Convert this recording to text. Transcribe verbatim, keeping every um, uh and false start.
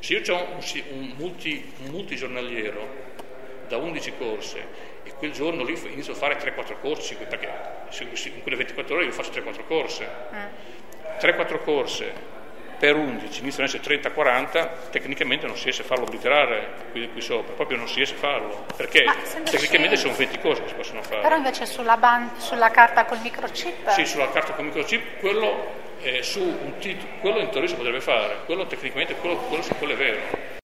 Se io ho un, un, multi, un multigiornaliero da undici corse e quel giorno lì inizio a fare tre quattro corsi, perché in quelle ventiquattro ore io faccio tre quattro corse, tre quattro corse per undici, iniziano ad essere trenta quaranta, tecnicamente non si riesce a farlo obliterare qui, qui sopra, proprio non si riesce a farlo, perché tecnicamente sono venti corse che si possono fare. Però invece sulla, ban- sulla carta col microchip? Sì, sulla carta col microchip, quello, eh, su un titolo, quello in teoria si potrebbe fare, quello tecnicamente, quello, quello, quello è vero.